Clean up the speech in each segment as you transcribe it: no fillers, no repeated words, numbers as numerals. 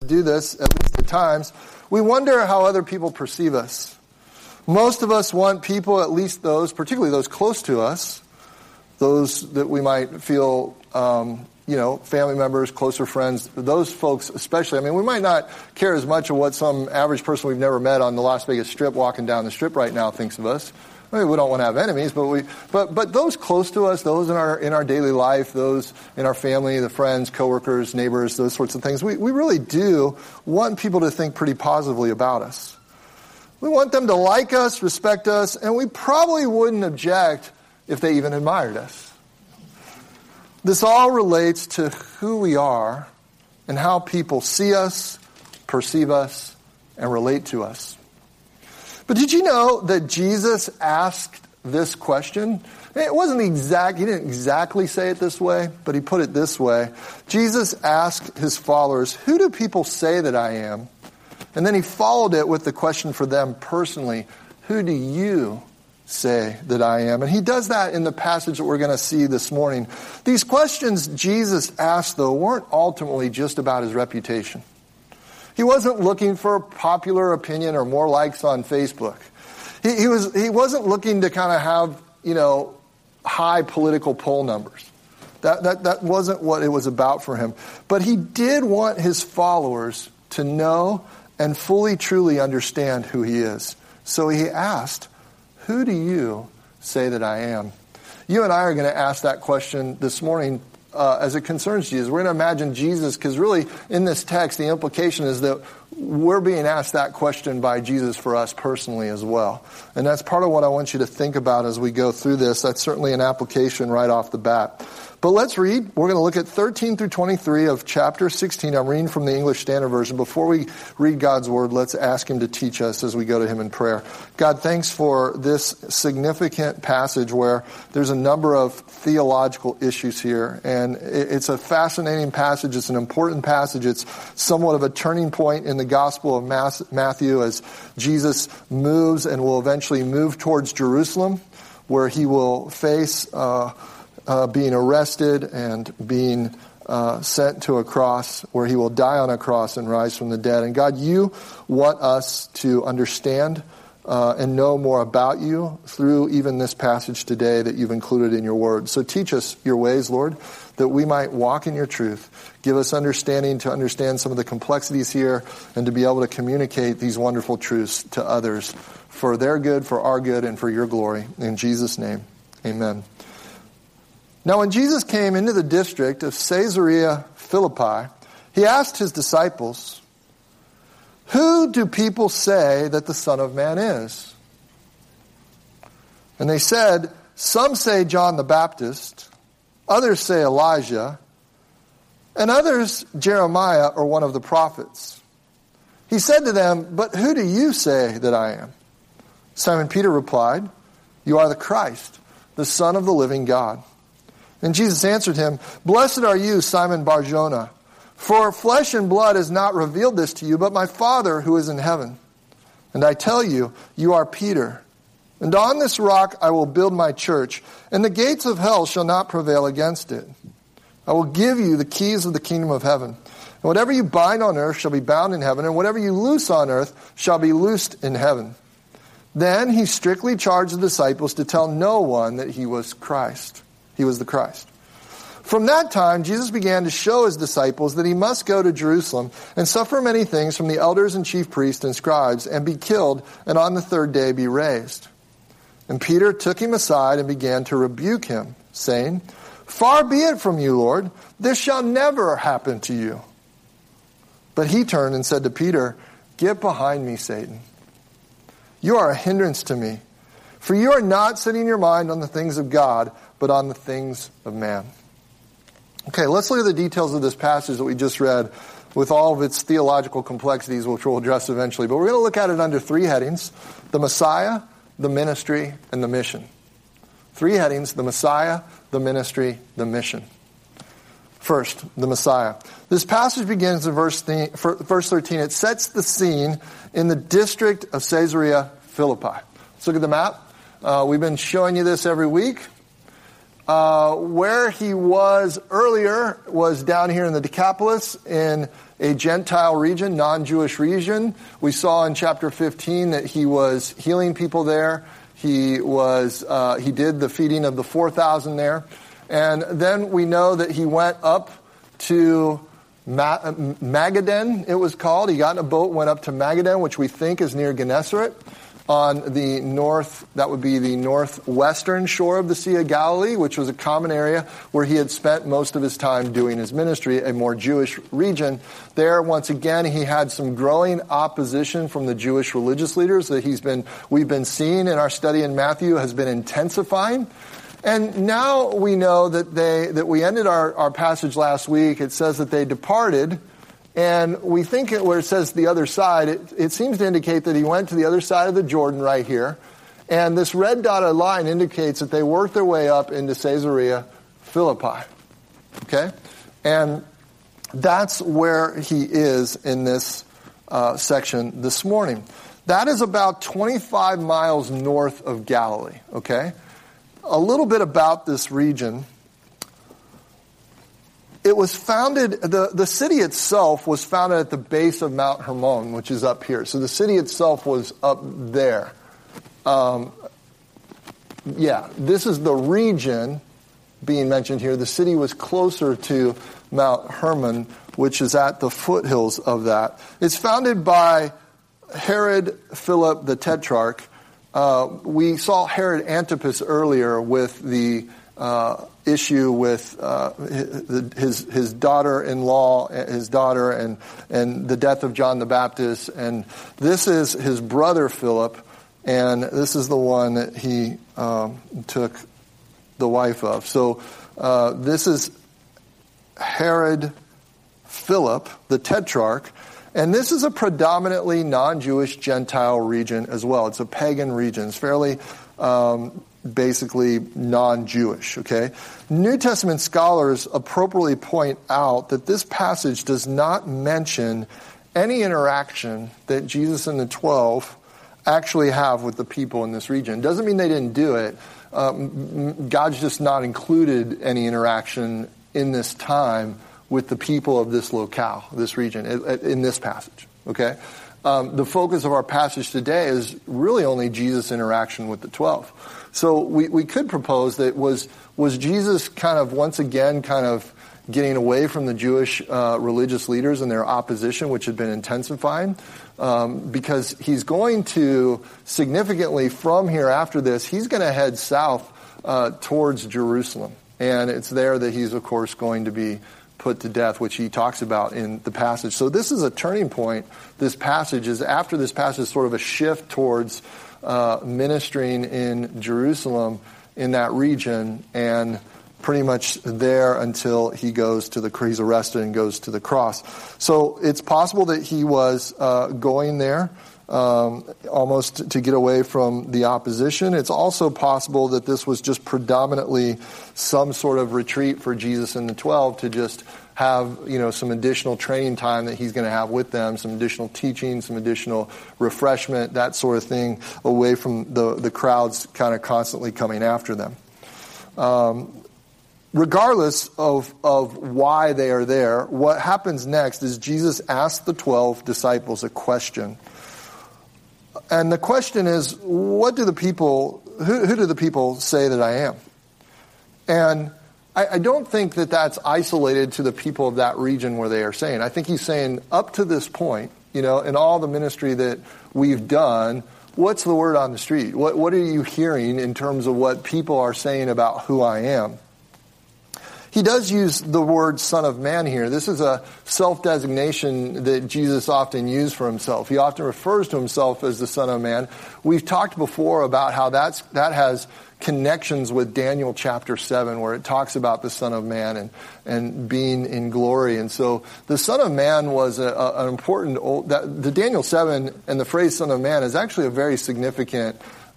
do this, at least at times. We wonder how other people perceive us. Most of us want people, at least those, particularly those close to us, those that we might feel, family members, closer friends, those folks especially. I mean, we might not care as much of what some average person we've never met on the Las Vegas Strip walking down the Strip right now thinks of us. I mean, we don't want to have enemies, but those close to us, those in our daily life, those in our family, the friends, coworkers, neighbors, those sorts of things, we really do want people to think pretty positively about us. We want them to like us, respect us, and we probably wouldn't object if they even admired us. This all relates to who we are and how people see us, perceive us, and relate to us. But did you know that Jesus asked this question? It wasn't he didn't exactly say it this way, but he put it this way. Jesus asked his followers, who do people say that I am? And then he followed it with the question for them personally, who do you say that I am? And he does that in the passage that we're going to see this morning. These questions Jesus asked, though, weren't ultimately just about his reputation. He wasn't looking for popular opinion or more likes on Facebook. He wasn't looking to kind of have, high political poll numbers. That wasn't what it was about for him. But he did want his followers to know and fully, truly understand who he is. So he asked, who do you say that I am? You and I are going to ask that question this morning as it concerns Jesus. We're going to imagine Jesus, because really in this text, the implication is that we're being asked that question by Jesus for us personally as well. And that's part of what I want you to think about as we go through this. That's certainly an application right off the bat. But let's read. We're going to look at 13 through 23 of chapter 16. I'm reading from the English Standard Version. Before we read God's Word, let's ask Him to teach us as we go to Him in prayer. God, thanks for this significant passage where there's a number of theological issues here. And it's a fascinating passage. It's an important passage. It's somewhat of a turning point in the Gospel of Matthew as Jesus moves and will eventually move towards Jerusalem, where He will face being arrested and being sent to a cross, where He will die on a cross and rise from the dead. And God, you want us to understand and know more about you through even this passage today that you've included in your word. So teach us your ways, Lord, that we might walk in your truth. Give us understanding to understand some of the complexities here and to be able to communicate these wonderful truths to others for their good, for our good, and for your glory. In Jesus' name, amen. Now, when Jesus came into the district of Caesarea Philippi, he asked his disciples, who do people say that the Son of Man is? And they said, some say John the Baptist, others say Elijah, and others Jeremiah or one of the prophets. He said to them, but who do you say that I am? Simon Peter replied, you are the Christ, the Son of the living God. And Jesus answered him, blessed are you, Simon Bar-Jonah, for flesh and blood has not revealed this to you, but my Father who is in heaven. And I tell you, you are Peter, and on this rock I will build my church, and the gates of hell shall not prevail against it. I will give you the keys of the kingdom of heaven. And whatever you bind on earth shall be bound in heaven, and whatever you loose on earth shall be loosed in heaven. Then he strictly charged the disciples to tell no one that he was Christ. He was the Christ. From that time, Jesus began to show his disciples that he must go to Jerusalem and suffer many things from the elders and chief priests and scribes and be killed and on the third day be raised. And Peter took him aside and began to rebuke him, saying, far be it from you, Lord, this shall never happen to you. But he turned and said to Peter, get behind me, Satan. You are a hindrance to me, for you are not setting your mind on the things of God, but on the things of man. Okay, let's look at the details of this passage that we just read with all of its theological complexities, which we'll address eventually. But we're going to look at it under three headings: the Messiah, the ministry, and the mission. Three headings: the Messiah, the ministry, the mission. First, the Messiah. This passage begins in verse 13. It sets the scene in the district of Caesarea Philippi. Let's look at the map. We've been showing you this every week. Where he was earlier was down here in the Decapolis in a Gentile region, non-Jewish region. We saw in chapter 15 that he was healing people there. He did the feeding of the 4,000 there. And then we know that he went up to Magadan, it was called. He got in a boat, went up to Magadan, which we think is near Gennesaret, on the north, that would be the northwestern shore of the Sea of Galilee, which was a common area where he had spent most of his time doing his ministry, a more Jewish region. There, once again, he had some growing opposition from the Jewish religious leaders that we've been seeing in our study in Matthew has been intensifying. And now we know that we ended our passage last week. It says that they departed. And we think where it says the other side, it seems to indicate that he went to the other side of the Jordan right here. And this red dotted line indicates that they worked their way up into Caesarea Philippi. Okay? And that's where he is in this section this morning. That is about 25 miles north of Galilee. Okay? A little bit about this region. It was founded, the city itself was founded at the base of Mount Hermon, which is up here. So the city itself was up there. This is the region being mentioned here. The city was closer to Mount Hermon, which is at the foothills of that. It's founded by Herod Philip the Tetrarch. We saw Herod Antipas earlier with the issue with his daughter-in-law, his daughter, and the death of John the Baptist. And this is his brother Philip, and this is the one that he took the wife of. So this is Herod Philip, the Tetrarch, and this is a predominantly non-Jewish Gentile region as well. It's a pagan region. It's fairly basically non-Jewish, okay? New Testament scholars appropriately point out that this passage does not mention any interaction that Jesus and the 12 actually have with the people in this region. It doesn't mean they didn't do it. God's just not included any interaction in this time with the people of this locale, this region, in this passage, okay? The focus of our passage today is really only Jesus' interaction with the 12. So we could propose that was Jesus kind of once again kind of getting away from the Jewish religious leaders and their opposition, which had been intensifying, because he's going to significantly from here after this, he's going to head south towards Jerusalem. And it's there that he's, of course, going to be put to death, which he talks about in the passage. So this is a turning point. This passage is, after this passage, sort of a shift towards ministering in Jerusalem in that region, and pretty much there until he's arrested and goes to the cross. So it's possible that he was going there almost to get away from the opposition. It's also possible that this was just predominantly some sort of retreat for Jesus and the 12 to just have, some additional training time that he's going to have with them, some additional teaching, some additional refreshment, that sort of thing, away from the crowds kind of constantly coming after them. Regardless of why they are there, what happens next is Jesus asks the 12 disciples a question. And the question is, who do the people say that I am? And I don't think that that's isolated to the people of that region where they are saying. I think he's saying up to this point, in all the ministry that we've done, what's the word on the street? What are you hearing in terms of what people are saying about who I am? He does use the word Son of Man here. This is a self-designation that Jesus often used for himself. He often refers to himself as the Son of Man. We've talked before about how that has connections with Daniel chapter 7, where it talks about the Son of Man and being in glory. And so the Son of Man was an important, the Daniel 7 and the phrase Son of Man is actually a very significant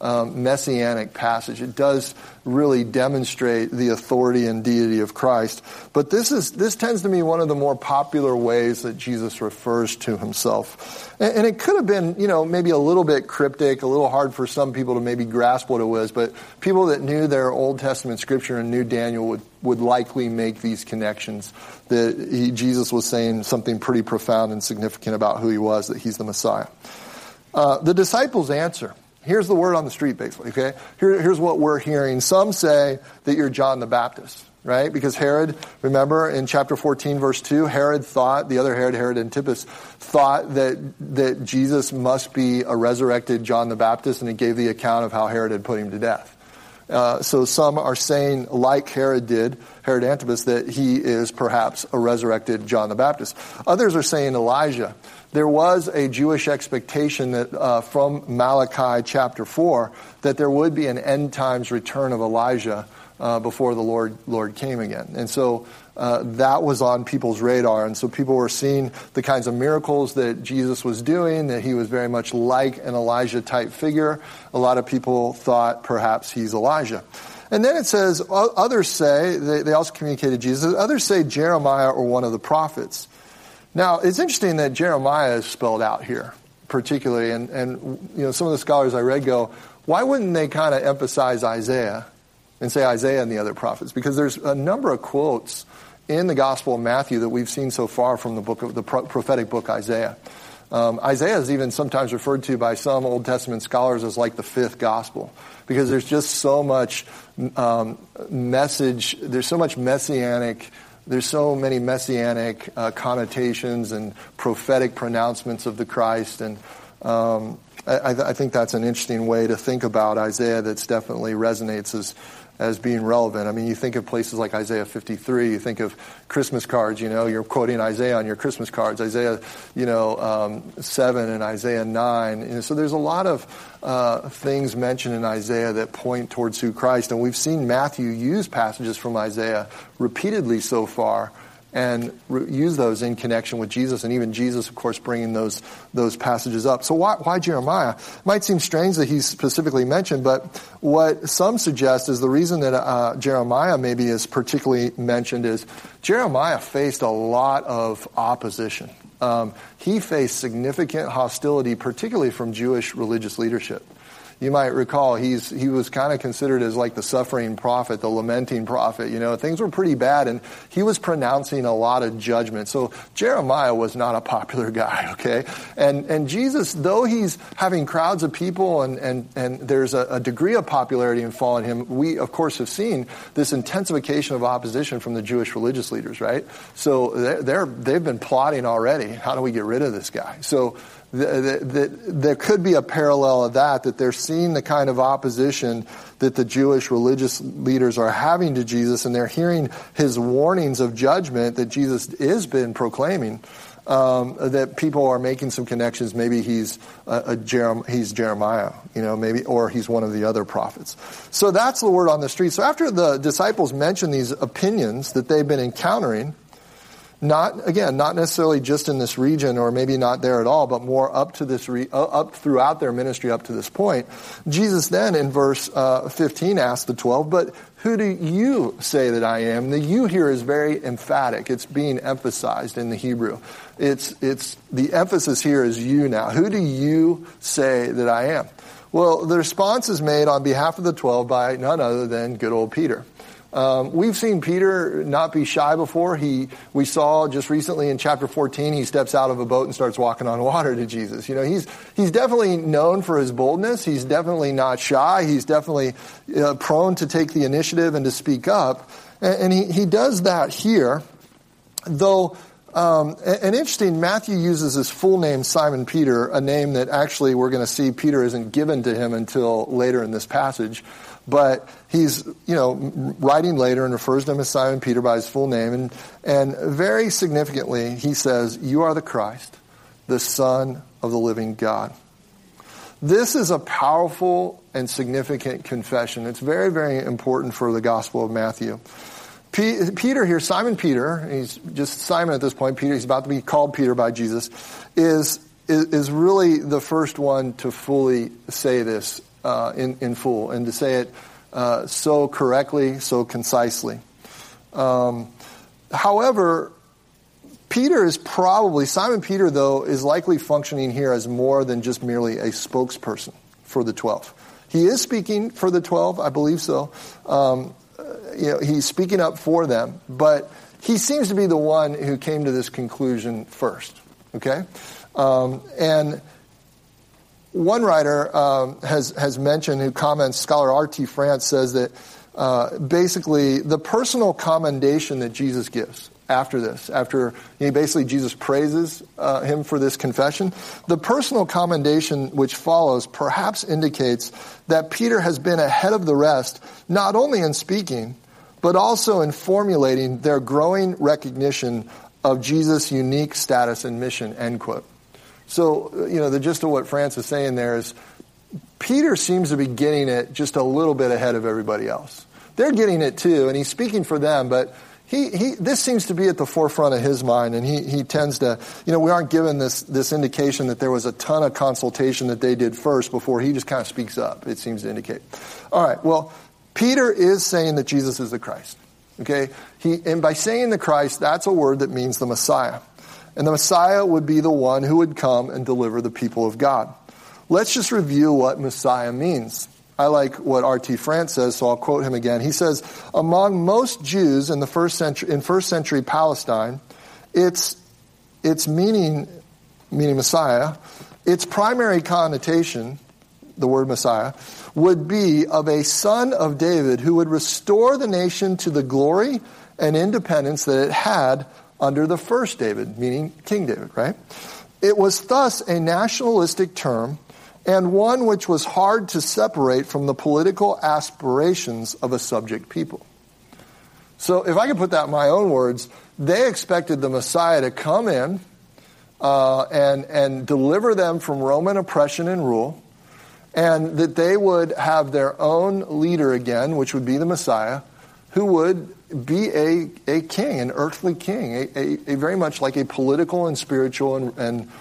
messianic passage. It does really demonstrate the authority and deity of Christ. But this tends to be one of the more popular ways that Jesus refers to himself. And it could have been, maybe a little bit cryptic, a little hard for some people to maybe grasp what it was, but people that knew their Old Testament scripture and knew Daniel would likely make these connections that Jesus was saying something pretty profound and significant about who he was, that he's the Messiah. The disciples answer. Here's the word on the street, basically, okay? Here's what we're hearing. Some say that you're John the Baptist, right? Because Herod, remember in chapter 14, verse 2, the other Herod Antipas, thought that Jesus must be a resurrected John the Baptist, and he gave the account of how Herod had put him to death. So some are saying, like Herod Antipas, that he is perhaps a resurrected John the Baptist. Others are saying Elijah. There was a Jewish expectation that from Malachi chapter 4 that there would be an end times return of Elijah before the Lord came again. And so that was on people's radar. And so people were seeing the kinds of miracles that Jesus was doing, that he was very much like an Elijah-type figure. A lot of people thought perhaps he's Elijah. And then it says, others say, they also communicated Jesus, others say Jeremiah or one of the prophets. Now, it's interesting that Jeremiah is spelled out here, particularly. And some of the scholars I read go, why wouldn't they kind of emphasize Isaiah and say Isaiah and the other prophets? Because there's a number of quotes in the Gospel of Matthew that we've seen so far from the prophetic book Isaiah. Isaiah is even sometimes referred to by some Old Testament scholars as like the fifth gospel, because there's just so much message, there's so much messianic. There's so many messianic connotations and prophetic pronouncements of the Christ. And I think that's an interesting way to think about Isaiah that's definitely resonates as being relevant. I mean, you think of places like Isaiah 53, you think of Christmas cards, you're quoting Isaiah on your Christmas cards, Isaiah, 7 and Isaiah 9. So there's a lot of things mentioned in Isaiah that point towards who Christ. And we've seen Matthew use passages from Isaiah repeatedly so far and use those in connection with Jesus, and even Jesus, of course, bringing those passages up. So why Jeremiah? It might seem strange that he's specifically mentioned, but what some suggest is the reason that Jeremiah maybe is particularly mentioned is Jeremiah faced a lot of opposition. He faced significant hostility, particularly from Jewish religious leadership. You might recall he was kind of considered as like the suffering prophet, the lamenting prophet. Things were pretty bad, and he was pronouncing a lot of judgment. So Jeremiah was not a popular guy, okay? And Jesus, though he's having crowds of people and there's a degree of popularity in following him, we of course have seen this intensification of opposition from the Jewish religious leaders, right? So they've been plotting already. How do we get rid of this guy? So there could be a parallel of that they're seeing the kind of opposition that the Jewish religious leaders are having to Jesus, and they're hearing his warnings of judgment that Jesus has been proclaiming, that people are making some connections. Maybe he's Jeremiah, maybe, or he's one of the other prophets. So that's the word on the street. So after the disciples mention these opinions that they've been encountering, not necessarily just in this region, or maybe not there at all, but more up throughout their ministry up to this point. Jesus then in verse 15 asked the 12, but who do you say that I am? The you here is very emphatic. It's being emphasized in the Hebrew. It's the emphasis here is you now. Who do you say that I am? Well, the response is made on behalf of the 12 by none other than good old Peter. We've seen Peter not be shy before. We saw just recently in chapter 14, he steps out of a boat and starts walking on water to Jesus. He's definitely known for his boldness. He's definitely not shy. He's definitely prone to take the initiative and to speak up. And he does that here, though. And interesting, Matthew uses his full name, Simon Peter, a name that actually we're going to see Peter isn't given to him until later in this passage. But he's, writing later and refers to him as Simon Peter by his full name. And very significantly, he says, you are the Christ, the Son of the living God. This is a powerful and significant confession. It's very, very important for the Gospel of Matthew. Peter here, Simon Peter, he's just Simon at this point, Peter, he's about to be called Peter by Jesus, is really the first one to fully say this in full and to say it so correctly, so concisely. However, Simon Peter, though, is likely functioning here as more than just merely a spokesperson for the 12. He is speaking for the 12, I believe so. He's speaking up for them, but he seems to be the one who came to this conclusion first. Okay? And one writer has mentioned, who comments, scholar R.T. France says that basically the personal commendation that Jesus gives after basically Jesus praises him for this confession, the personal commendation which follows perhaps indicates that Peter has been ahead of the rest, not only in speaking, but also in formulating their growing recognition of Jesus' unique status and mission, end quote. So, the gist of what France is saying there is Peter seems to be getting it just a little bit ahead of everybody else. They're getting it too, and he's speaking for them, but this seems to be at the forefront of his mind, and he tends to, we aren't given this indication that there was a ton of consultation that they did first before he just kind of speaks up, it seems to indicate. All right, well, Peter is saying that Jesus is the Christ, okay? And by saying the Christ, that's a word that means the Messiah. And the Messiah would be the one who would come and deliver the people of God. Let's just review what Messiah means. I like what R.T. France says, so I'll quote him again. He says, among most Jews in first century Palestine, its meaning Messiah, its primary connotation, the word Messiah, would be of a son of David who would restore the nation to the glory and independence that it had under the first David, meaning King David, right? It was thus a nationalistic term and one which was hard to separate from the political aspirations of a subject people. So if I could put that in my own words, they expected the Messiah to come in and deliver them from Roman oppression and rule, and that they would have their own leader again, which would be the Messiah, who would be a king, an earthly king, a very much like a political and spiritual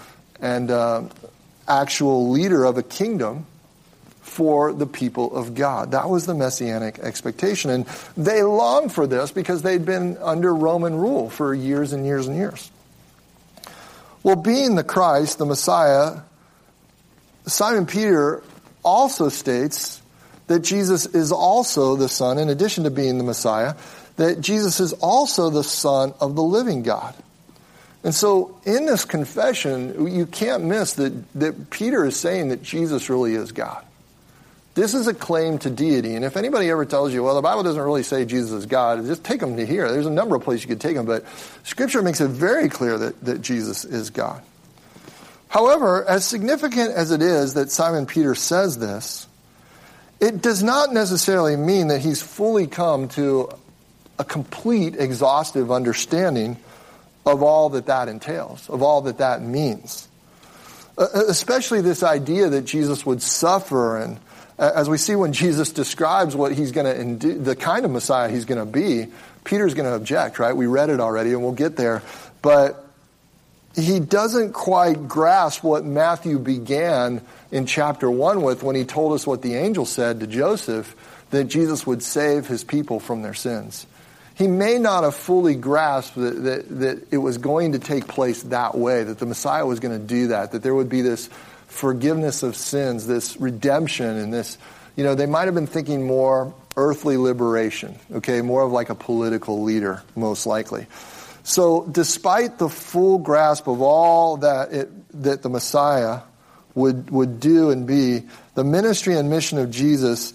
and actual leader of a kingdom for the people of God. That was the messianic expectation. And they longed for this because they'd been under Roman rule for years and years and years. Well, being the Christ, the Messiah, Simon Peter also states that Jesus is also the Son, in addition to being the Messiah, that Jesus is also the Son of the living God. And so in this confession, you can't miss that Peter is saying that Jesus really is God. This is a claim to deity. And if anybody ever tells you, well, the Bible doesn't really say Jesus is God, just take them to here. There's a number of places you could take them, but Scripture makes it very clear that Jesus is God. However, as significant as it is that Simon Peter says this, it does not necessarily mean that he's fully come to a complete, exhaustive understanding of all that entails, of all that means. Especially this idea that Jesus would suffer, and as we see when Jesus describes what he's going to do, the kind of Messiah he's going to be, Peter's going to object, right? We read it already, and we'll get there. But he doesn't quite grasp what Matthew began in chapter 1 with when he told us what the angel said to Joseph, that Jesus would save his people from their sins. He may not have fully grasped that it was going to take place that way, that the Messiah was going to do that there would be this forgiveness of sins, this redemption, and this, they might have been thinking more earthly liberation, okay, more of like a political leader, most likely. So despite the full grasp of all that the Messiah would do and be, the ministry and mission of Jesus,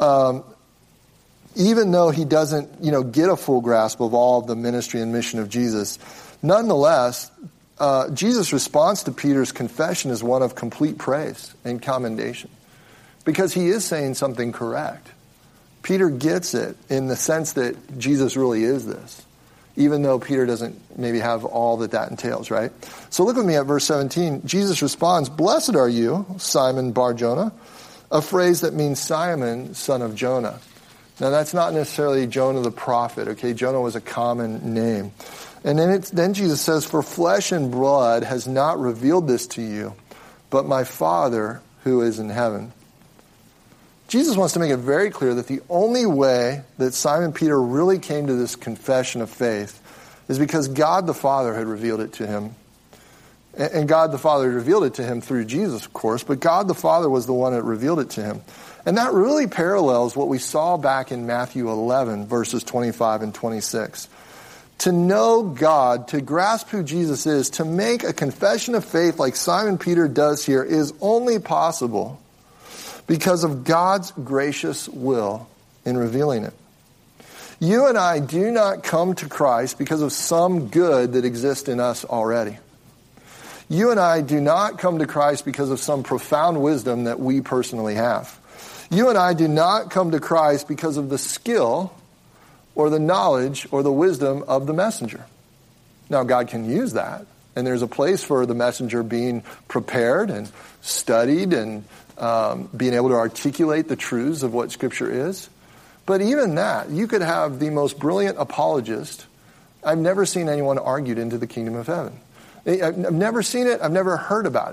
even though he doesn't, get a full grasp of all of the ministry and mission of Jesus, nonetheless, Jesus' response to Peter's confession is one of complete praise and commendation, because he is saying something correct. Peter gets it in the sense that Jesus really is this, even though Peter doesn't maybe have all that entails, right? So look with me at verse 17. Jesus responds, "Blessed are you, Simon Bar-Jonah," a phrase that means Simon, son of Jonah. Now, that's not necessarily Jonah the prophet, okay? Jonah was a common name. And then Jesus says, "For flesh and blood has not revealed this to you, but my Father who is in heaven." Jesus wants to make it very clear that the only way that Simon Peter really came to this confession of faith is because God the Father had revealed it to him. And God the Father had revealed it to him through Jesus, of course, but God the Father was the one that revealed it to him. And that really parallels what we saw back in Matthew 11, verses 25 and 26. To know God, to grasp who Jesus is, to make a confession of faith like Simon Peter does here is only possible because of God's gracious will in revealing it. You and I do not come to Christ because of some good that exists in us already. You and I do not come to Christ because of some profound wisdom that we personally have. You and I do not come to Christ because of the skill or the knowledge or the wisdom of the messenger. Now, God can use that, and there's a place for the messenger being prepared and studied and being able to articulate the truths of what Scripture is. But even that, you could have the most brilliant apologist. I've never seen anyone argued into the kingdom of heaven. I've never seen it. I've never heard about it.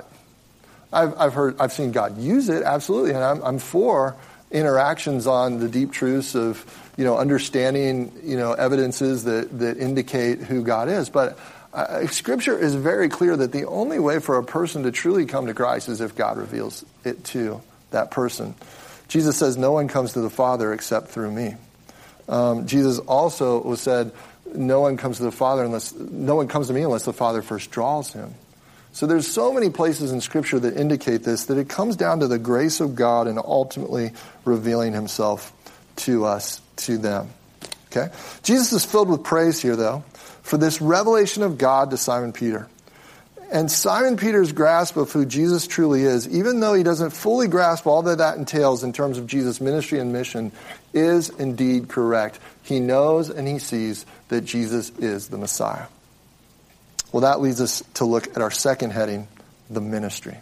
I've seen God use it, absolutely, and I'm for interactions on the deep truths of, understanding, evidences that indicate who God is. But Scripture is very clear that the only way for a person to truly come to Christ is if God reveals it to that person. Jesus says, no one comes to the Father except through me. Jesus also said, no one comes to me unless the Father first draws him. So there's so many places in Scripture that indicate this, that it comes down to the grace of God and ultimately revealing himself to us, to them. Okay? Jesus is filled with praise here, though, for this revelation of God to Simon Peter. And Simon Peter's grasp of who Jesus truly is, even though he doesn't fully grasp all that entails in terms of Jesus' ministry and mission, is indeed correct. He knows and he sees that Jesus is the Messiah. Well, that leads us to look at our second heading, the ministry.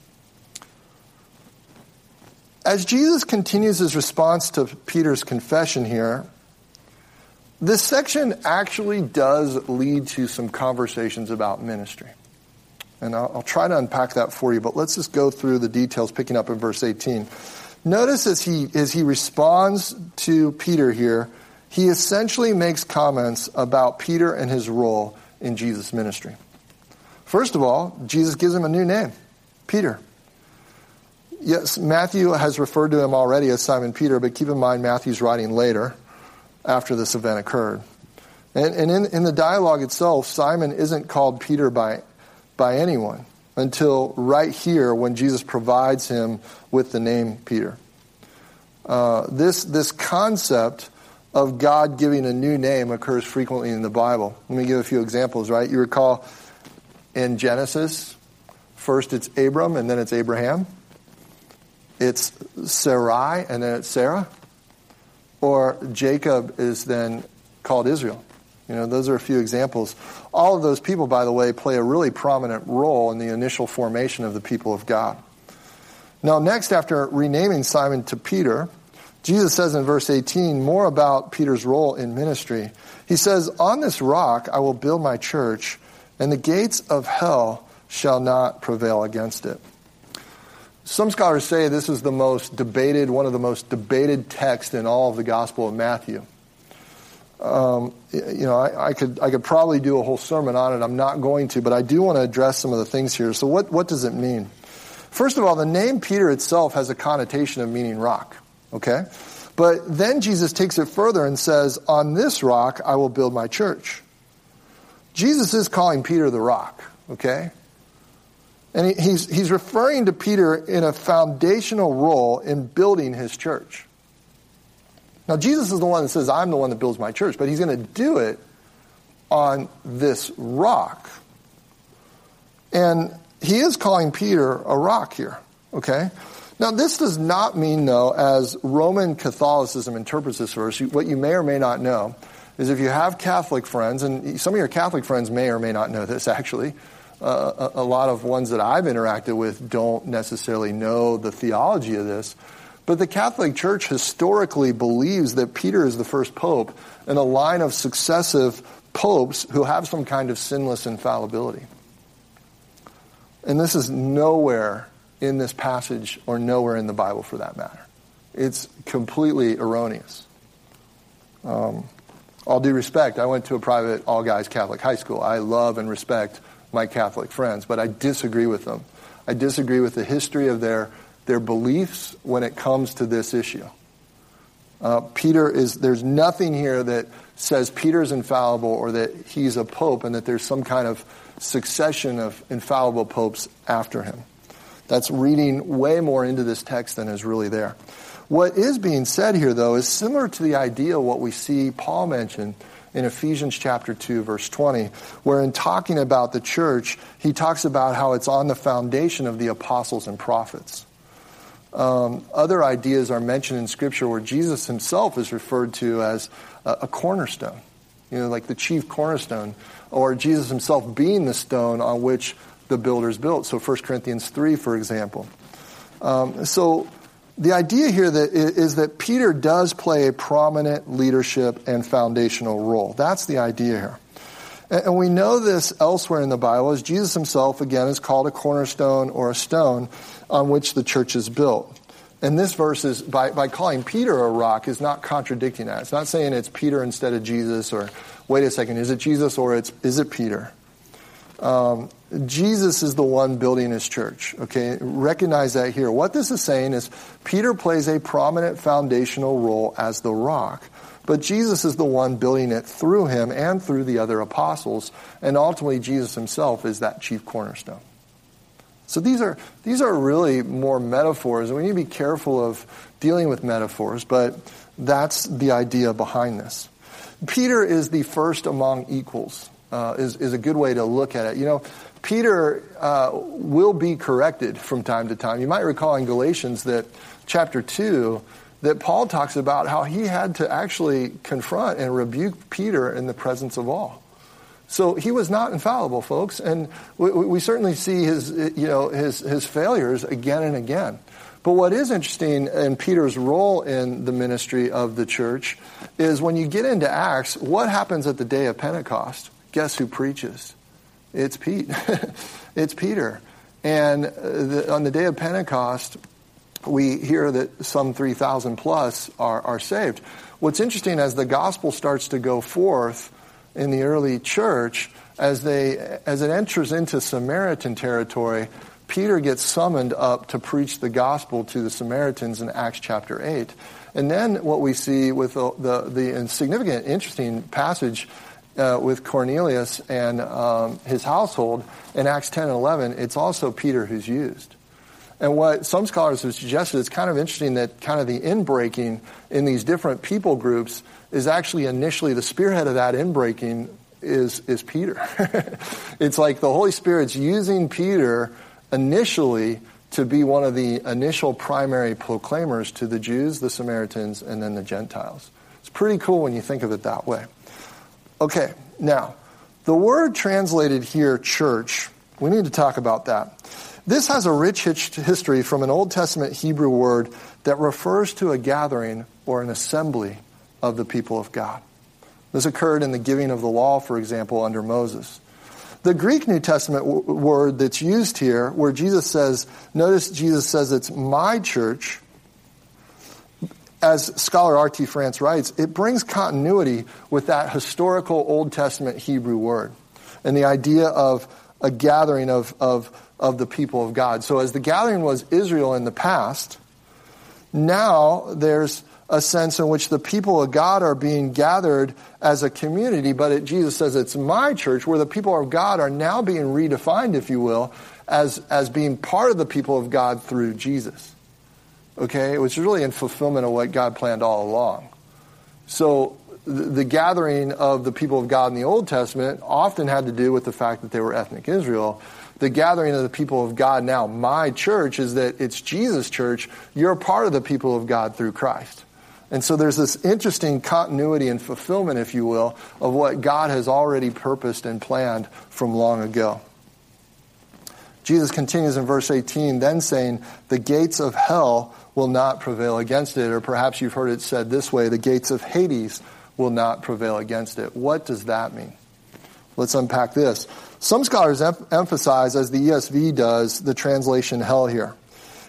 As Jesus continues his response to Peter's confession here, this section actually does lead to some conversations about ministry. And I'll try to unpack that for you, but let's just go through the details, picking up in verse 18. Notice as he responds to Peter here, he essentially makes comments about Peter and his role in Jesus' ministry. First of all, Jesus gives him a new name, Peter. Yes, Matthew has referred to him already as Simon Peter, but keep in mind Matthew's writing later, after this event occurred. And in the dialogue itself, Simon isn't called Peter by anyone until right here when Jesus provides him with the name Peter. This concept of God giving a new name occurs frequently in the Bible. Let me give a few examples, right? You recall in Genesis, first it's Abram and then it's Abraham. It's Sarai and then it's Sarah. Or Jacob is then called Israel. Those are a few examples. All of those people, by the way, play a really prominent role in the initial formation of the people of God. Now, next, after renaming Simon to Peter, Jesus says in verse 18 more about Peter's role in ministry. He says, on this rock I will build my church, and the gates of hell shall not prevail against it. Some scholars say this is one of the most debated texts in all of the Gospel of Matthew. I could probably do a whole sermon on it. I'm not going to, but I do want to address some of the things here. So what does it mean? First of all, the name Peter itself has a connotation of meaning rock. Okay? But then Jesus takes it further and says, on this rock I will build my church. Jesus is calling Peter the rock. Okay? And he's referring to Peter in a foundational role in building his church. Now, Jesus is the one that says, I'm the one that builds my church, but he's going to do it on this rock. And he is calling Peter a rock here, okay? Now, this does not mean, though, as Roman Catholicism interprets this verse, what you may or may not know is if you have Catholic friends, and some of your Catholic friends may or may not know this, actually. A lot of ones that I've interacted with don't necessarily know the theology of this. But the Catholic Church historically believes that Peter is the first pope in a line of successive popes who have some kind of sinless infallibility. And this is nowhere in this passage or nowhere in the Bible for that matter. It's completely erroneous. All due respect, I went to a private all-guys Catholic high school. I love and respect my Catholic friends, but I disagree with them. I disagree with the history of their beliefs when it comes to this issue. There's nothing here that says Peter's infallible or that he's a pope and that there's some kind of succession of infallible popes after him. That's reading way more into this text than is really there. What is being said here, though, is similar to the idea of what we see Paul mention in Ephesians chapter 2, verse 20, where in talking about the church, he talks about how it's on the foundation of the apostles and prophets. Other ideas are mentioned in Scripture where Jesus himself is referred to as a cornerstone, like the chief cornerstone, or Jesus himself being the stone on which the builders built. So 1 Corinthians 3, for example. So the idea here is that Peter does play a prominent leadership and foundational role. That's the idea here. And we know this elsewhere in the Bible, as Jesus himself, again, is called a cornerstone or a stone on which the church is built. And this verse is, by calling Peter a rock, is not contradicting that. It's not saying it's Peter instead of Jesus, or wait a second, is it Jesus or is it Peter? Jesus is the one building his church. Okay, recognize that here. What this is saying is Peter plays a prominent foundational role as the rock, but Jesus is the one building it through him and through the other apostles, and ultimately Jesus himself is that chief cornerstone. So these are really more metaphors, and we need to be careful of dealing with metaphors, but that's the idea behind this. Peter is the first among equals, is a good way to look at it. Peter will be corrected from time to time. You might recall in Galatians that chapter 2 that Paul talks about how he had to actually confront and rebuke Peter in the presence of all. So he was not infallible, folks, and we certainly see his failures again and again. But what is interesting in Peter's role in the ministry of the church is when you get into Acts, what happens at the day of Pentecost? Guess who preaches? It's Pete. It's Peter. And on the day of Pentecost, we hear that some 3,000 plus are saved. What's interesting, as the gospel starts to go forth in the early church, as it enters into Samaritan territory, Peter gets summoned up to preach the gospel to the Samaritans in Acts chapter 8. And then what we see with the significant, interesting passage with Cornelius and his household in Acts 10 and 11, it's also Peter who's used. And what some scholars have suggested, it's kind of interesting that kind of the inbreaking in these different people groups is actually initially the spearhead of that inbreaking is Peter. It's like the Holy Spirit's using Peter initially to be one of the initial primary proclaimers to the Jews, the Samaritans, and then the Gentiles. It's pretty cool when you think of it that way. Okay, now, the word translated here, church, we need to talk about that. This has a rich history from an Old Testament Hebrew word that refers to a gathering or an assembly of the people of God. This occurred in the giving of the law, for example, under Moses. The Greek New Testament word that's used here, where Jesus says, notice Jesus says it's my church. As scholar R.T. France writes, it brings continuity with that historical Old Testament Hebrew word and the idea of a gathering of the people of God. So as the gathering was Israel in the past, now there's a sense in which the people of God are being gathered as a community, but Jesus says it's my church, where the people of God are now being redefined, if you will, as being part of the people of God through Jesus. Okay, which is really in fulfillment of what God planned all along. So the gathering of the people of God in the Old Testament often had to do with the fact that they were ethnic Israel. The gathering of the people of God now, my church, is that it's Jesus' church. You're part of the people of God through Christ. And so there's this interesting continuity and fulfillment, if you will, of what God has already purposed and planned from long ago. Jesus continues in verse 18, then saying, the gates of hell will not prevail against it. Or perhaps you've heard it said this way, the gates of Hades will not prevail against it. What does that mean? Let's unpack this. Some scholars emphasize, as the ESV does, the translation hell here.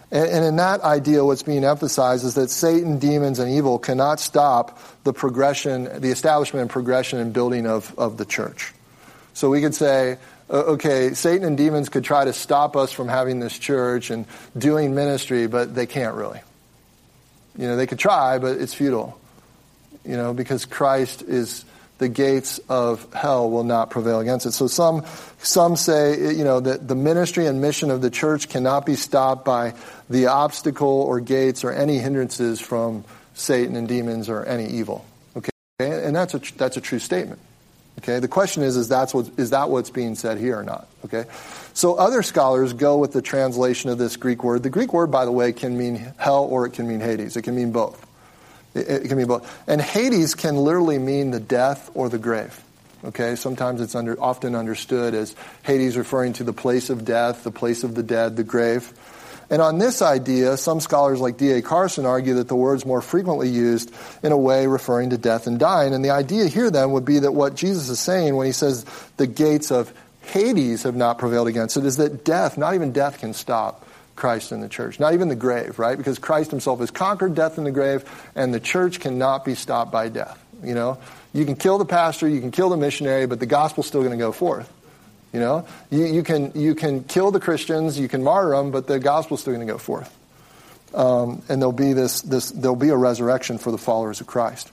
And in that idea, what's being emphasized is that Satan, demons, and evil cannot stop the progression, the establishment and progression and building of the church. So we could say, okay, Satan and demons could try to stop us from having this church and doing ministry, but they can't really. They could try, but it's futile. Because Christ is the gates of hell will not prevail against it. So some say, that the ministry and mission of the church cannot be stopped by the obstacle or gates or any hindrances from Satan and demons or any evil. Okay, and that's a true statement. Okay, the question is that what's being said here or not? Okay, so other scholars go with the translation of this Greek word. The Greek word, by the way, can mean hell or it can mean Hades. It can mean both. It can mean both. And Hades can literally mean the death or the grave. Okay, sometimes it's often understood as Hades referring to the place of death, the place of the dead, the grave. And on this idea, some scholars like D.A. Carson argue that the word's more frequently used in a way referring to death and dying. And the idea here then would be that what Jesus is saying when he says the gates of Hades have not prevailed against it is that death, not even death, can stop Christ in the church. Not even the grave, right? Because Christ himself has conquered death in the grave, and the church cannot be stopped by death. You can kill the pastor, you can kill the missionary, but the gospel's still going to go forth. You can kill the Christians, you can martyr them, but the gospel's still going to go forth. And there'll be a resurrection for the followers of Christ.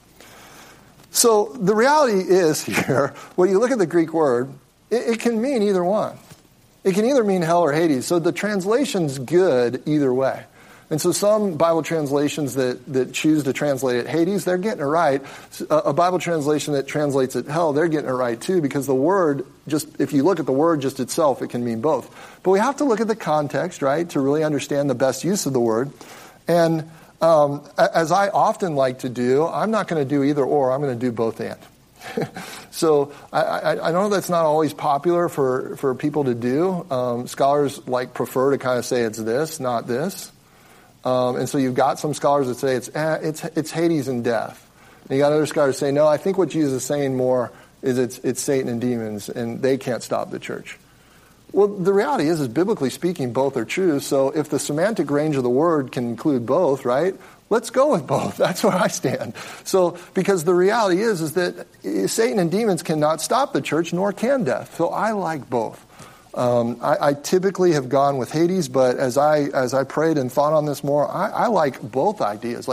So the reality is here, when you look at the Greek word, it can mean either one. It can either mean hell or Hades. So the translation's good either way. And so some Bible translations that choose to translate it Hades, they're getting it right. A Bible translation that translates it hell, they're getting it right too, because the word, if you look at the word just itself, it can mean both. But we have to look at the context, right, to really understand the best use of the word. And as I often like to do, I'm not going to do either or, I'm going to do both and. So I know that's not always popular for people to do. Scholars prefer to kind of say it's this, not this. And so you've got some scholars that say it's Hades and death. And you got other scholars say, no, I think what Jesus is saying more is it's Satan and demons, and they can't stop the church. Well, the reality is biblically speaking, both are true. So if the semantic range of the word can include both, right? Let's go with both. That's where I stand. So, because the reality is that Satan and demons cannot stop the church, nor can death. So I like both. I typically have gone with Hades, but as I prayed and thought on this more, I like both ideas.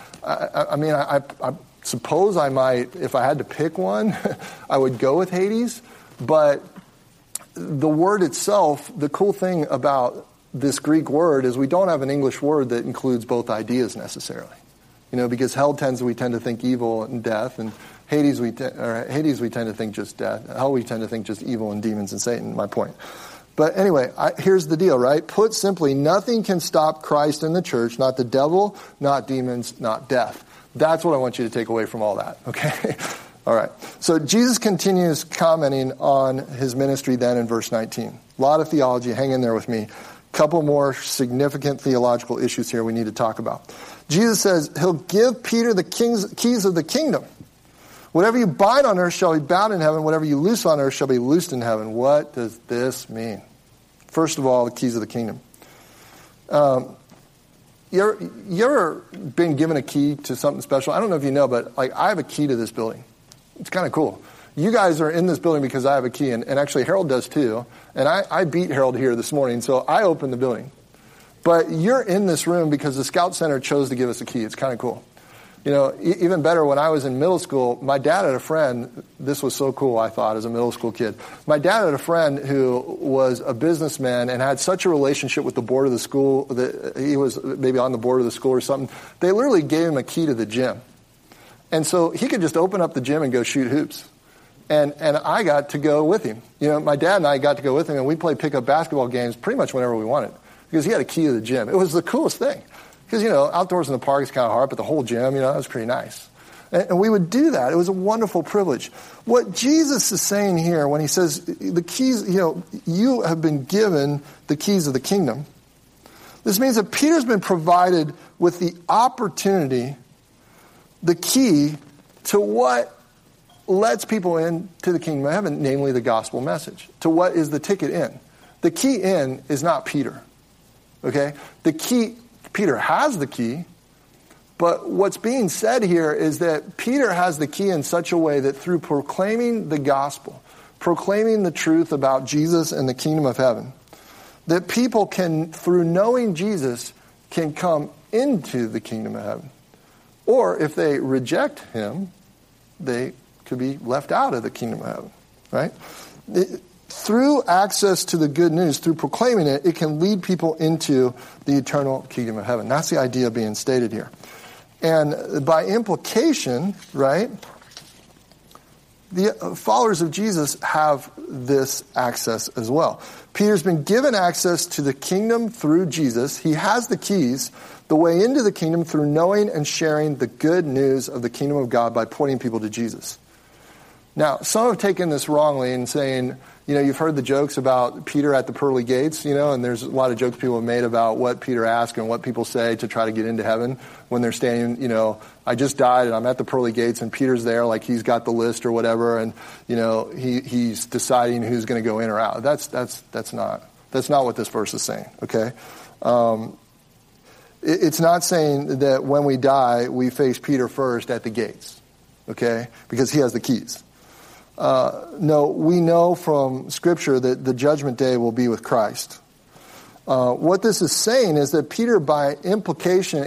I suppose I might, if I had to pick one, I would go with Hades. But the word itself, the cool thing about this Greek word is we don't have an English word that includes both ideas necessarily. Because hell we tend to think evil and death, and Hades we tend to think just death. Hell we tend to think just evil and demons and Satan, my point. But anyway, here's the deal, right? Put simply, nothing can stop Christ in the church, not the devil, not demons, not death. That's what I want you to take away from all that, okay? All right. So Jesus continues commenting on his ministry then in verse 19. A lot of theology. Hang in there with me. Couple more significant theological issues here we need to talk about. Jesus says he'll give Peter the keys of the kingdom. Whatever you bind on earth shall be bound in heaven. Whatever you loose on earth shall be loosed in heaven. What does this mean? First of all, the keys of the kingdom. You ever been given a key to something special? I don't know if you know, but I have a key to this building. It's kind of cool. You guys are in this building because I have a key, and actually Harold does too. And I beat Harold here this morning, so I opened the building. But you're in this room because the Scout Center chose to give us a key. It's kind of cool. Even better, when I was in middle school, my dad had a friend. This was so cool, I thought, as a middle school kid. My dad had a friend who was a businessman and had such a relationship with the board of the school that he was maybe on the board of the school or something. They literally gave him a key to the gym. And so he could just open up the gym and go shoot hoops. And I got to go with him. My dad and I got to go with him, and we played pickup basketball games pretty much whenever we wanted because he had a key to the gym. It was the coolest thing. Because, outdoors in the park is kind of hard, but the whole gym, that was pretty nice. And we would do that. It was a wonderful privilege. What Jesus is saying here when he says the keys, you have been given the keys of the kingdom. This means that Peter's been provided with the opportunity, the key to what lets people in to the kingdom of heaven, namely the gospel message. To what is the ticket in. The key in is not Peter. Okay? The key, Peter has the key, but what's being said here is that Peter has the key in such a way that through proclaiming the gospel, proclaiming the truth about Jesus and the kingdom of heaven, that people can, through knowing Jesus, can come into the kingdom of heaven. Or if they reject him, they could be left out of the kingdom of heaven, right? Through access to the good news, through proclaiming it, it can lead people into the eternal kingdom of heaven. That's the idea being stated here. And by implication, right, the followers of Jesus have this access as well. Peter's been given access to the kingdom through Jesus. He has the keys, the way into the kingdom through knowing and sharing the good news of the kingdom of God by pointing people to Jesus. Now, some have taken this wrongly and saying, you've heard the jokes about Peter at the pearly gates, and there's a lot of jokes people have made about what Peter asked and what people say to try to get into heaven when they're standing, I just died and I'm at the pearly gates and Peter's there like he's got the list or whatever and, he's deciding who's going to go in or out. That's not what this verse is saying, okay? It's not saying that when we die, we face Peter first at the gates, okay? Because he has the keys. No, we know from Scripture that the judgment day will be with Christ. What this is saying is that Peter, by implication,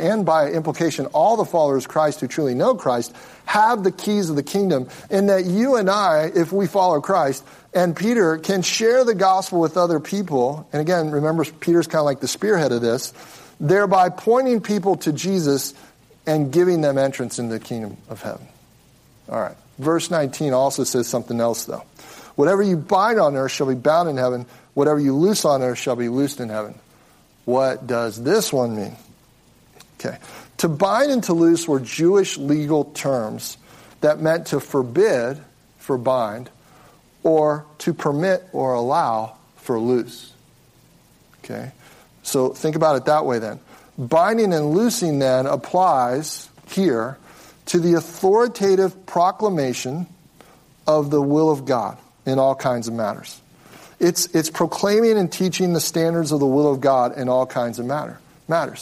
all the followers of Christ who truly know Christ, have the keys of the kingdom, and that you and I, if we follow Christ, and Peter can share the gospel with other people, and again, remember, Peter's kind of like the spearhead of this, thereby pointing people to Jesus and giving them entrance into the kingdom of heaven. All right. Verse 19 also says something else, though. Whatever you bind on earth shall be bound in heaven. Whatever you loose on earth shall be loosed in heaven. What does this one mean? Okay. To bind and to loose were Jewish legal terms that meant to forbid for bind or to permit or allow for loose. Okay. So think about it that way then. Binding and loosing then applies here to the authoritative proclamation of the will of God in all kinds of matters. It's proclaiming and teaching the standards of the will of God in all kinds of matters.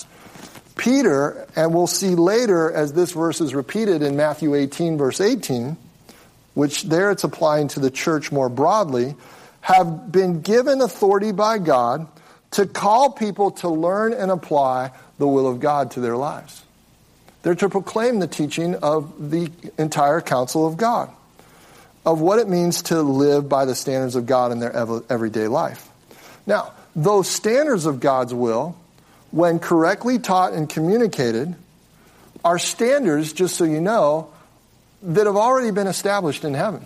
Peter, and we'll see later as this verse is repeated in Matthew 18, verse 18, which there it's applying to the church more broadly, have been given authority by God to call people to learn and apply the will of God to their lives. They're to proclaim the teaching of the entire counsel of God, of what it means to live by the standards of God in their everyday life. Now, those standards of God's will, when correctly taught and communicated, are standards, just so you know, that have already been established in heaven.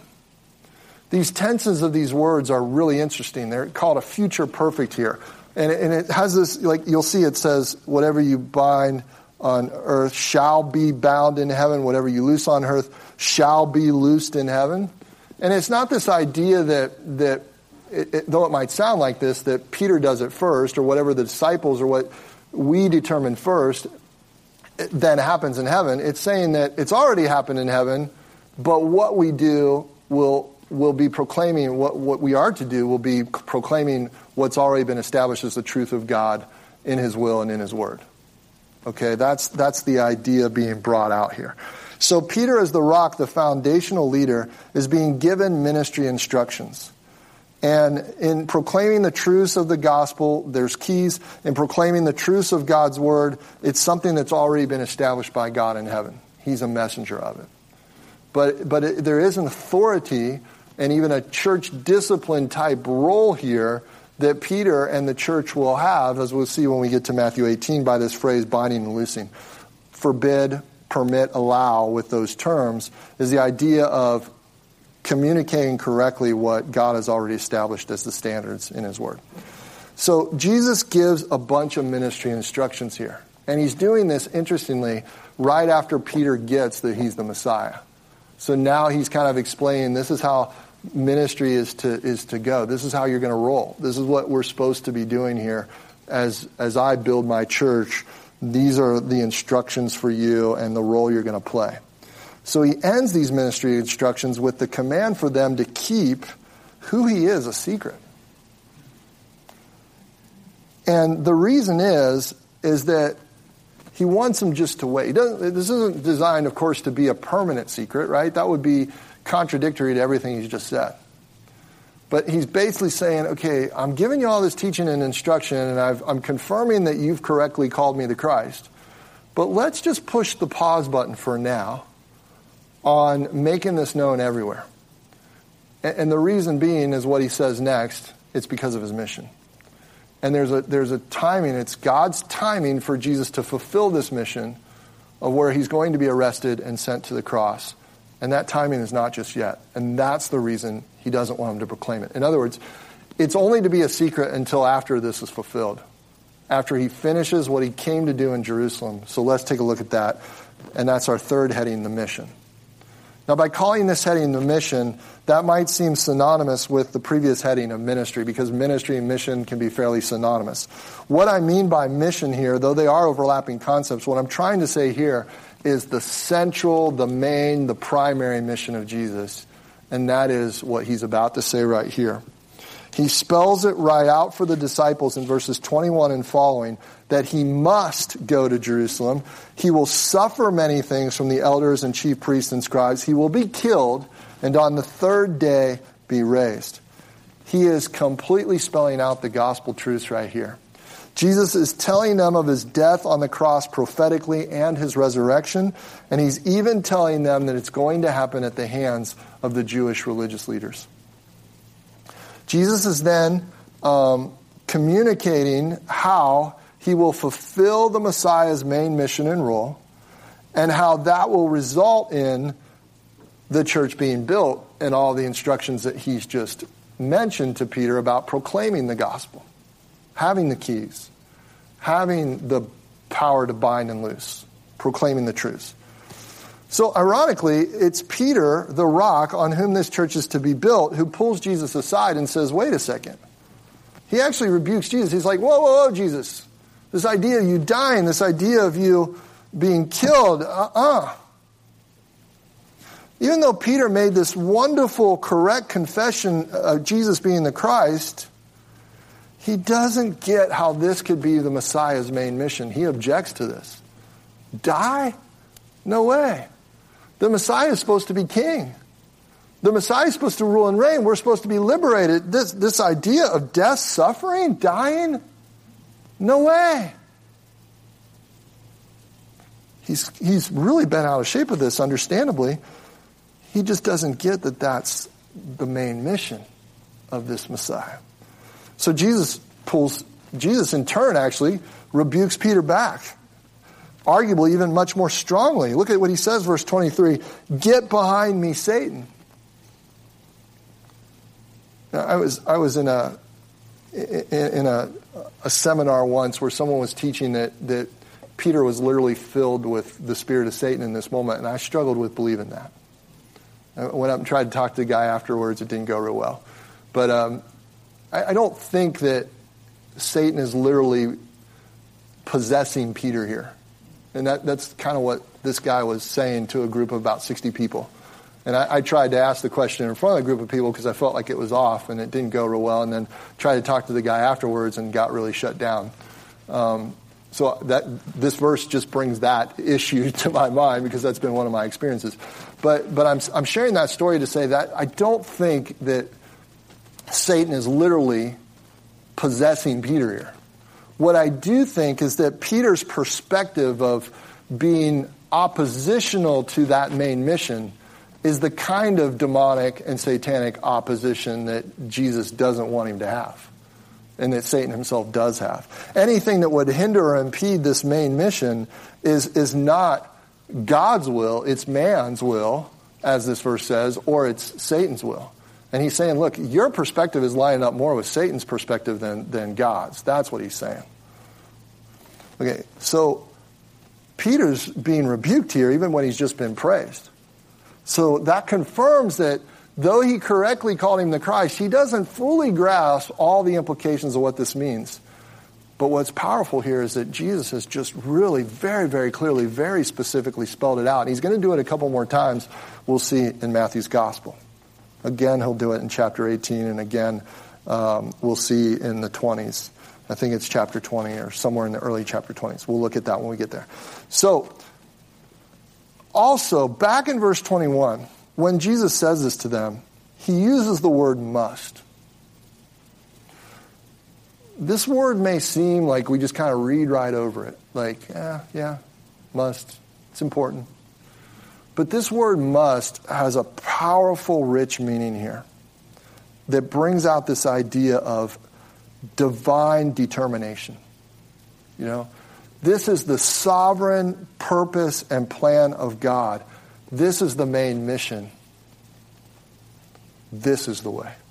These tenses of these words are really interesting. They're called a future perfect here. And it has this, like you'll see it says, whatever you bind on earth shall be bound in heaven. Whatever you loose on earth shall be loosed in heaven. And it's not this idea that though it might sound like this, that Peter does it first, or whatever the disciples, or what we determine first, then happens in heaven. It's saying that it's already happened in heaven, but what we do will be proclaiming, what we are to do will be proclaiming what's already been established as the truth of God in His will and in His word. Okay, that's the idea being brought out here. So Peter, as the rock, the foundational leader, is being given ministry instructions. And in proclaiming the truths of the gospel, there's keys. In proclaiming the truths of God's word, it's something that's already been established by God in heaven. He's a messenger of it. But there is an authority and even a church discipline type role here that Peter and the church will have, as we'll see when we get to Matthew 18, by this phrase, binding and loosing. Forbid, permit, allow, with those terms, is the idea of communicating correctly what God has already established as the standards in His word. So Jesus gives a bunch of ministry instructions here. And He's doing this, interestingly, right after Peter gets that He's the Messiah. So now He's kind of explaining this is how ministry is to go. This is how you're going to roll. This is what we're supposed to be doing here. As I build my church, these are the instructions for you and the role you're going to play. So He ends these ministry instructions with the command for them to keep who He is a secret. And the reason is that he wants them just to wait. This isn't designed, of course, to be a permanent secret, right? That would be contradictory to everything he's just said. But he's basically saying, okay, I'm giving you all this teaching and instruction, and I'm confirming that you've correctly called me the Christ. But let's just push the pause button for now on making this known everywhere. And the reason being is what he says next. It's because of his mission. And there's a timing. It's God's timing for Jesus to fulfill this mission of where he's going to be arrested and sent to the cross. And that timing is not just yet. And that's the reason he doesn't want him to proclaim it. In other words, it's only to be a secret until after this is fulfilled, after he finishes what he came to do in Jerusalem. So let's take a look at that. And that's our third heading, the mission. Now, by calling this heading the mission, that might seem synonymous with the previous heading of ministry, because ministry and mission can be fairly synonymous. What I mean by mission here, though they are overlapping concepts, what I'm trying to say here is the central, the main, the primary mission of Jesus. And that is what he's about to say right here. He spells it right out for the disciples in verses 21 and following that he must go to Jerusalem. He will suffer many things from the elders and chief priests and scribes. He will be killed and on the third day be raised. He is completely spelling out the gospel truths right here. Jesus is telling them of his death on the cross prophetically and his resurrection, and he's even telling them that it's going to happen at the hands of the Jewish religious leaders. Jesus is then communicating how he will fulfill the Messiah's main mission and role, and how that will result in the church being built and all the instructions that he's just mentioned to Peter about proclaiming the gospel, having the keys, having the power to bind and loose, proclaiming the truths. So ironically, it's Peter, the rock on whom this church is to be built, who pulls Jesus aside and says, wait a second. He actually rebukes Jesus. He's like, whoa, Jesus. This idea of you dying, this idea of you being killed, Even though Peter made this wonderful, correct confession of Jesus being the Christ, he doesn't get how this could be the Messiah's main mission. He objects to this. Die? No way. The Messiah is supposed to be king. The Messiah is supposed to rule and reign. We're supposed to be liberated. This idea of death, suffering, dying? No way. He's really been out of shape with this, understandably. He just doesn't get that that's the main mission of this Messiah. So Jesus in turn actually rebukes Peter back, arguably even much more strongly. Look at what he says, verse 23, "Get behind me, Satan." Now, I was in a seminar once where someone was teaching that Peter was literally filled with the spirit of Satan in this moment, and I struggled with believing that. I went up and tried to talk to the guy afterwards. It didn't go real well. But I don't think that Satan is literally possessing Peter here. And that's kind of what this guy was saying to a group of about 60 people. And I tried to ask the question in front of a group of people because I felt like it was off and it didn't go real well, and then tried to talk to the guy afterwards and got really shut down. So this verse just brings that issue to my mind because that's been one of my experiences. But I'm sharing that story to say that I don't think that Satan is literally possessing Peter here. What I do think is that Peter's perspective of being oppositional to that main mission is the kind of demonic and satanic opposition that Jesus doesn't want him to have, and that Satan himself does have. Anything that would hinder or impede this main mission is not God's will, it's man's will, as this verse says, or it's Satan's will. And he's saying, look, your perspective is lining up more with Satan's perspective than God's. That's what he's saying. Okay, so Peter's being rebuked here even when he's just been praised. So that confirms that though he correctly called him the Christ, he doesn't fully grasp all the implications of what this means. But what's powerful here is that Jesus has just really very, very clearly, very specifically spelled it out. And he's going to do it a couple more times, we'll see in Matthew's gospel. Again, he'll do it in chapter 18, and again, we'll see in the 20s. I think it's chapter 20 or somewhere in the early chapter 20s. We'll look at that when we get there. So, also, back in verse 21, when Jesus says this to them, he uses the word must. This word may seem like we just kind of read right over it. Like, yeah, must. It's important. But this word must has a powerful, rich meaning here that brings out this idea of divine determination. You know, this is the sovereign purpose and plan of God. This is the main mission. This is the way.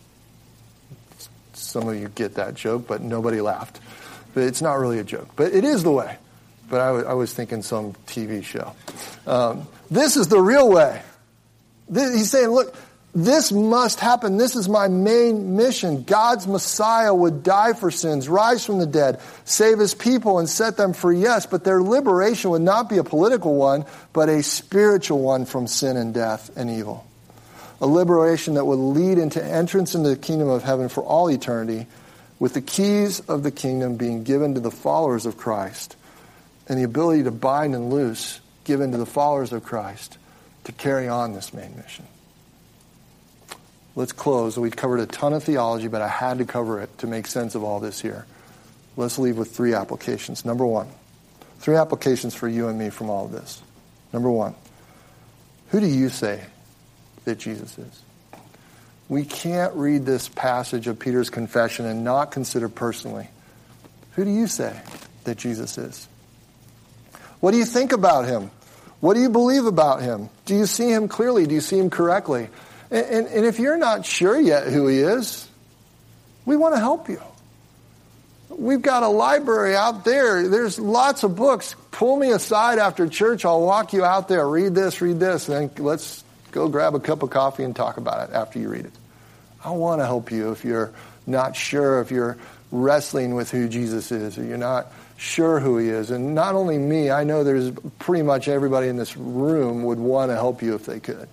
Some of you get that joke, but nobody laughed. But it's not really a joke. But it is the way. But I was thinking some TV show. This is the real way. He's saying, look, this must happen. This is my main mission. God's Messiah would die for sins, rise from the dead, save his people and set them free, yes, but their liberation would not be a political one, but a spiritual one from sin and death and evil. A liberation that would lead into entrance into the kingdom of heaven for all eternity, with the keys of the kingdom being given to the followers of Christ, and the ability to bind and loose given to the followers of Christ to carry on this main mission. Let's close. We've covered a ton of theology, but I had to cover it to make sense of all this here. Let's leave with 3 applications. Number 1, 3 applications for you and me from all of this. Number 1, who do you say that Jesus is? We can't read this passage of Peter's confession and not consider personally, who do you say that Jesus is? What do you think about him? What do you believe about him? Do you see him clearly? Do you see him correctly? And if you're not sure yet who he is, we want to help you. We've got a library out there. There's lots of books. Pull me aside after church. I'll walk you out there. Read this, and then let's go grab a cup of coffee and talk about it after you read it. I want to help you if you're not sure, if you're wrestling with who Jesus is, or you're not sure who he is. And not only me, I know there's pretty much everybody in this room would want to help you if they could.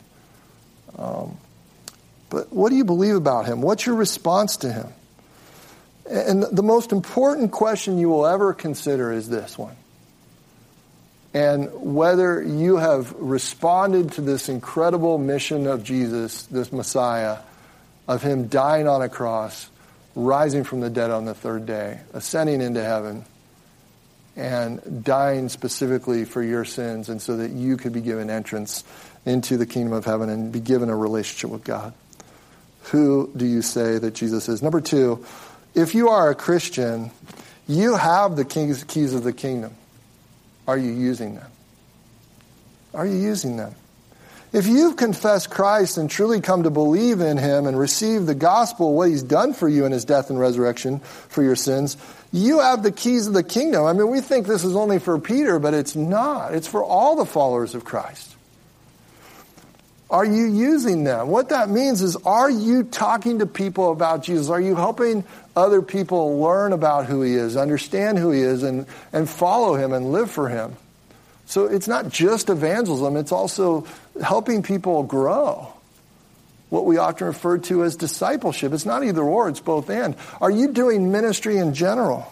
But what do you believe about him? What's your response to him? And the most important question you will ever consider is this one. And whether you have responded to this incredible mission of Jesus, this Messiah, of him dying on a cross, rising from the dead on the 3rd day, ascending into heaven, and dying specifically for your sins, and so that you could be given entrance into the kingdom of heaven and be given a relationship with God. Who do you say that Jesus is? Number 2, if you are a Christian, you have the keys of the kingdom. Are you using them? Are you using them? If you've confessed Christ and truly come to believe in him and receive the gospel, what he's done for you in his death and resurrection for your sins, you have the keys of the kingdom. I mean, we think this is only for Peter, but it's not. It's for all the followers of Christ. Are you using them? What that means is, are you talking to people about Jesus? Are you helping other people learn about who he is, understand who he is, and follow him and live for him? So it's not just evangelism, it's also helping people grow. What we often refer to as discipleship. It's not either or, it's both and. Are you doing ministry in general?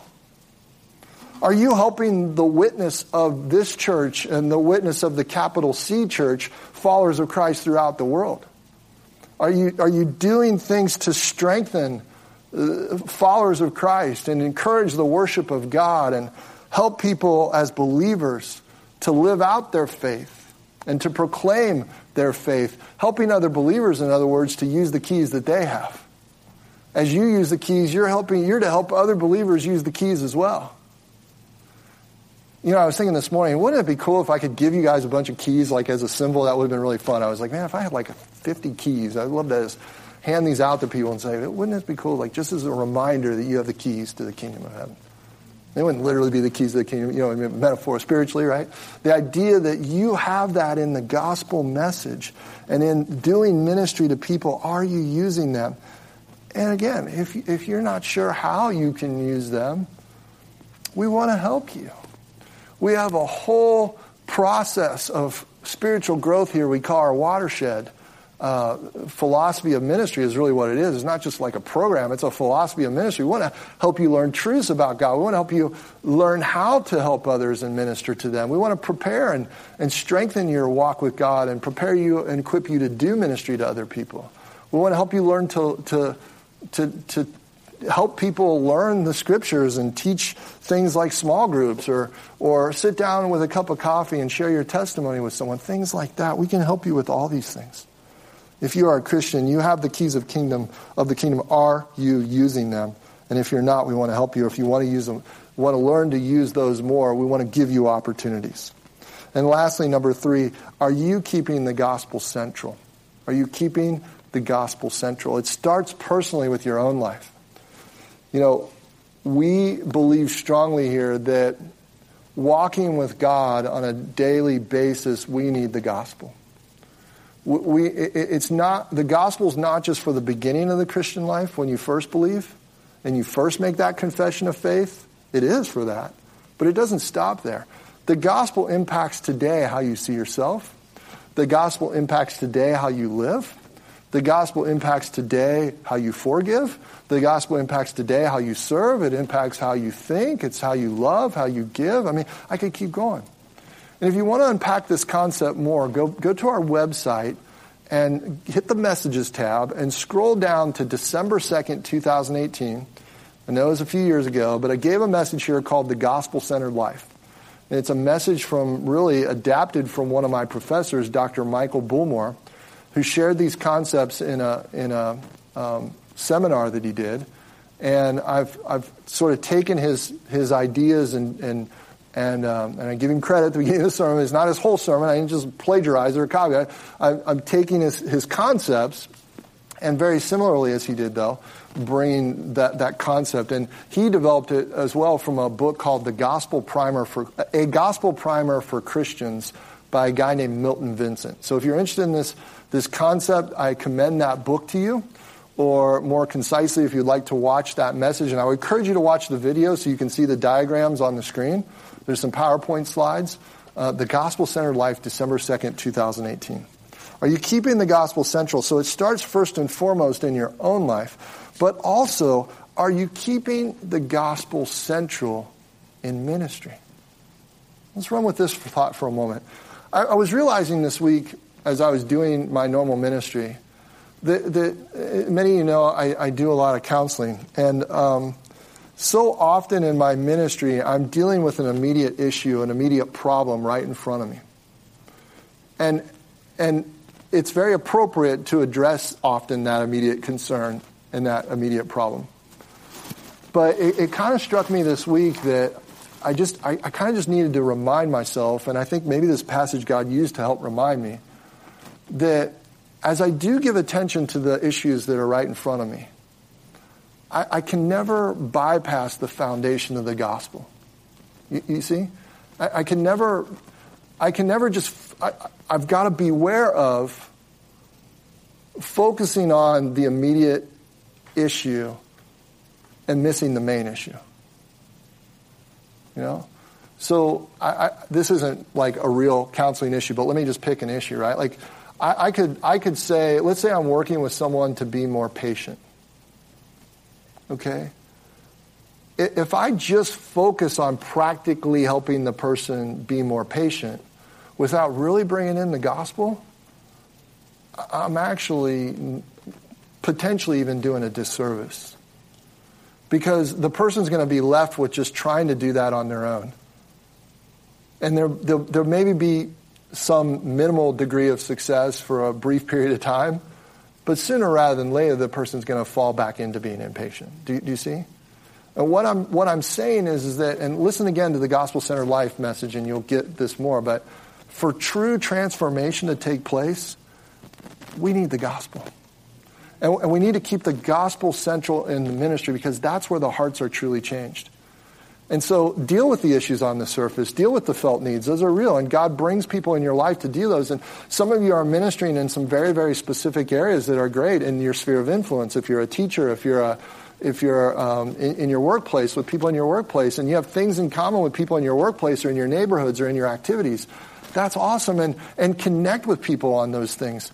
Are you helping the witness of this church and the witness of the capital C church, followers of Christ throughout the world? Are you doing things to strengthen followers of Christ and encourage the worship of God and help people as believers to live out their faith and to proclaim their faith, helping other believers, in other words, to use the keys that they have? As you use the keys, you're to help other believers use the keys as well. You know, I was thinking this morning, wouldn't it be cool if I could give you guys a bunch of keys, like as a symbol? That would have been really fun. I was like, man, if I had like 50 keys, I'd love to just hand these out to people and say, wouldn't it be cool, like just as a reminder that you have the keys to the kingdom of heaven? They wouldn't literally be the keys to the kingdom, you know, metaphor, spiritually, right? The idea that you have that in the gospel message and in doing ministry to people, are you using them? And again, if you're not sure how you can use them, we want to help you. We have a whole process of spiritual growth here we call our watershed, philosophy of ministry is really what it is. It's not just like a program. It's a philosophy of ministry. We want to help you learn truths about God. We want to help you learn how to help others and minister to them. We want to prepare and strengthen your walk with God and prepare you and equip you to do ministry to other people. We want to help you learn to help people learn the scriptures and teach things like small groups or sit down with a cup of coffee and share your testimony with someone. Things like that. We can help you with all these things. If you are a Christian, you have the keys of the kingdom. Are you using them? And if you're not, we want to help you. If you want to use them, want to learn to use those more, we want to give you opportunities. And lastly, number 3, are you keeping the gospel central? Are you keeping the gospel central? It starts personally with your own life. You know, we believe strongly here that walking with God on a daily basis, we need the gospel. It's not, the gospel's not just for the beginning of the Christian life when you first believe and you first make that confession of faith. It is for that, but it doesn't stop there. The gospel impacts today how you see yourself. The gospel impacts today how you live. The gospel impacts today how you forgive. The gospel impacts today how you serve. It impacts how you think. It's how you love, how you give. I mean, I could keep going. And if you want to unpack this concept more, go to our website and hit the Messages tab and scroll down to December 2nd, 2018. I know it was a few years ago, but I gave a message here called The Gospel-Centered Life. And it's a message really adapted from one of my professors, Dr. Michael Bullmore, who shared these concepts in a seminar that he did. And I've sort of taken his ideas and I give him credit at the beginning of the sermon. It's not his whole sermon. I didn't just plagiarize or copy. I'm taking his concepts, and very similarly as he did, though, bringing that concept. And he developed it as well from a book called A Gospel Primer for Christians by a guy named Milton Vincent. So if you're interested in this concept, I commend that book to you. Or more concisely, if you'd like to watch that message, and I would encourage you to watch the video so you can see the diagrams on the screen. There's some PowerPoint slides. The Gospel-Centered Life, December 2nd, 2018. Are you keeping the gospel central? So it starts first and foremost in your own life, but also, are you keeping the gospel central in ministry? Let's run with this thought for a moment. I was realizing this week, as I was doing my normal ministry, that many of you know I do a lot of counseling, and so often in my ministry, I'm dealing with an immediate issue, an immediate problem right in front of me. And it's very appropriate to address often that immediate concern and that immediate problem. But it kind of struck me this week that I kind of just needed to remind myself, and I think maybe this passage God used to help remind me, that as I do give attention to the issues that are right in front of me, I can never bypass the foundation of the gospel. You see? I can never just, I've got to beware of focusing on the immediate issue and missing the main issue. You know? So this isn't like a real counseling issue, but let me just pick an issue, right? Like I could say, let's say I'm working with someone to be more patient. Okay? If I just focus on practically helping the person be more patient without really bringing in the gospel, I'm actually potentially even doing a disservice. Because the person's going to be left with just trying to do that on their own. And there maybe be some minimal degree of success for a brief period of time, but sooner rather than later, the person's going to fall back into being impatient. Do you see? And what I'm saying is that, and listen again to the Gospel-Centered Life message, and you'll get this more, but for true transformation to take place, we need the gospel. And we need to keep the gospel central in the ministry because that's where the hearts are truly changed. And so deal with the issues on the surface. Deal with the felt needs. Those are real. And God brings people in your life to deal those. And some of you are ministering in some very, very specific areas that are great in your sphere of influence. If you're a teacher, if you're in your workplace with people in your workplace, and you have things in common with people in your workplace or in your neighborhoods or in your activities, that's awesome. And connect with people on those things.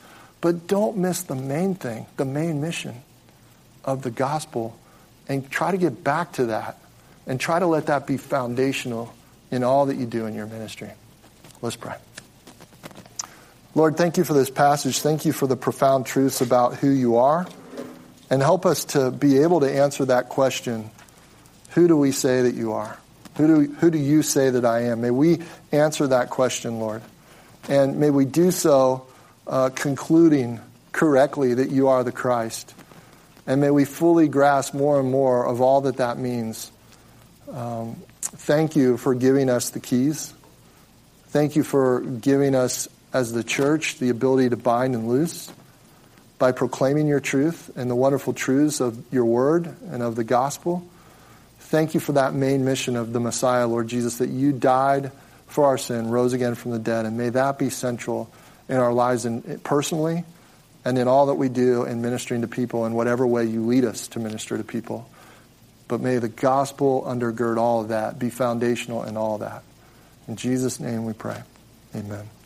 But don't miss the main thing, the main mission of the gospel, and try to get back to that and try to let that be foundational in all that you do in your ministry. Let's pray. Lord, thank you for this passage. Thank you for the profound truths about who you are. And help us to be able to answer that question, who do we say that you are? Who do you say that I am? May we answer that question, Lord. And may we do so concluding correctly that you are the Christ. And may we fully grasp more and more of all that that means. Thank you for giving us the keys. Thank you for giving us, as the church, the ability to bind and loose by proclaiming your truth and the wonderful truths of your word and of the gospel. Thank you for that main mission of the Messiah, Lord Jesus, that you died for our sin, rose again from the dead, and may that be central in our lives personally and in all that we do in ministering to people in whatever way you lead us to minister to people. But may the gospel undergird all of that, be foundational in all that. In Jesus' name we pray. Amen.